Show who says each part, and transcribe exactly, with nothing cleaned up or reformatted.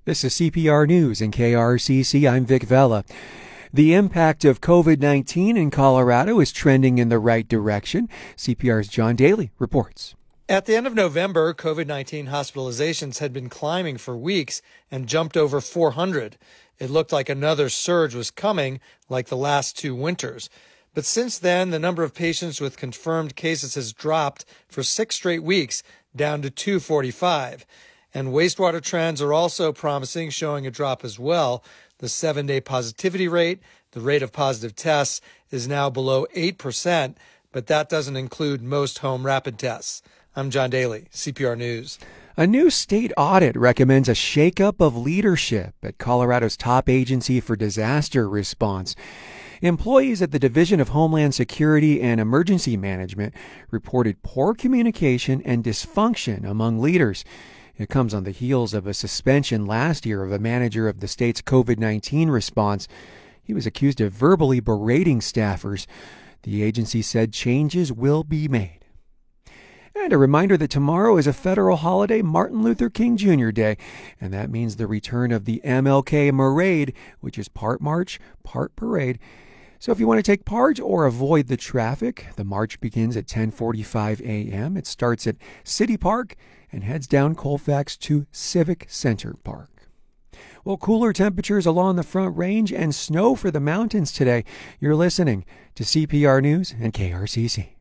Speaker 1: This is C P R News and K R C C. I'm Vic Vela. The impact of COVID nineteen in Colorado is trending in the right direction. C P R's John Daly reports.
Speaker 2: At the end of November, COVID nineteen hospitalizations had been climbing for weeks and jumped over four hundred. It looked like another surge was coming, like the last two winters. But since then, the number of patients with confirmed cases has dropped for six straight weeks, down to two forty-five. And wastewater trends are also promising, showing a drop as well. The seven-day positivity rate, the rate of positive tests, is now below eight percent, but that doesn't include most home rapid tests. I'm John Daly, C P R News.
Speaker 1: A new state audit recommends a shakeup of leadership at Colorado's top agency for disaster response. Employees at the Division of Homeland Security and Emergency Management reported poor communication and dysfunction among leaders. It comes on the heels of a suspension last year of a manager of the state's COVID nineteen response. He was accused of verbally berating staffers. The agency said changes will be made. And a reminder that tomorrow is a federal holiday, Martin Luther King Junior Day, and that means the return of the M L K Marade, which is part march, part parade. So if you want to take part or avoid the traffic, the march begins at ten forty-five a.m. It starts at City Park and heads down Colfax to Civic Center Park. Well, cooler temperatures along the Front Range and snow for the mountains today. You're listening to C P R News and K R C C.